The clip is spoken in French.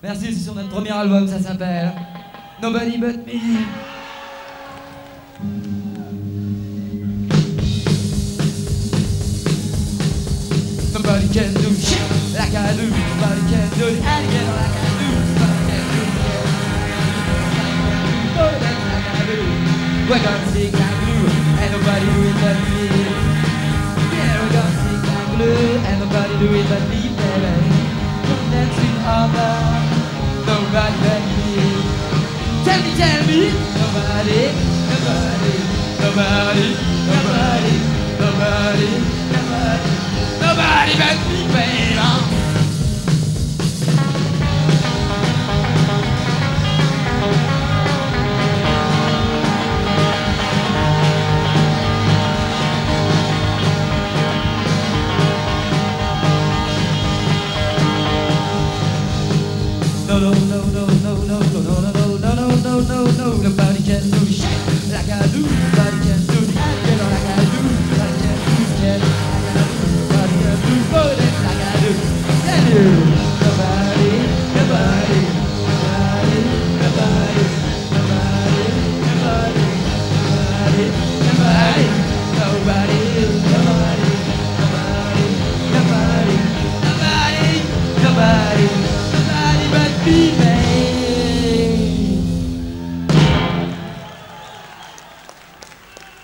Merci, c'est sur notre premier album, ça s'appelle Nobody But Me. Nobody can do shit like I do. Nobody can do it again like I do. Nobody can do it like I do. We're gonna sing like blue, and nobody do it but me. Yeah, we're gonna sing like blue, and nobody do it but me, baby. Dancing all night, nobody but me. Tell me, nobody, nobody, nobody, nobody, nobody, nobody, nobody but me, baby. No, no, no, no, no, no, no, no, no, no, no, no, no, no, nobody can do shit like I do. Nobody can do it like I do. Nobody can do shit like I do. Nobody can do it like I do. Can you?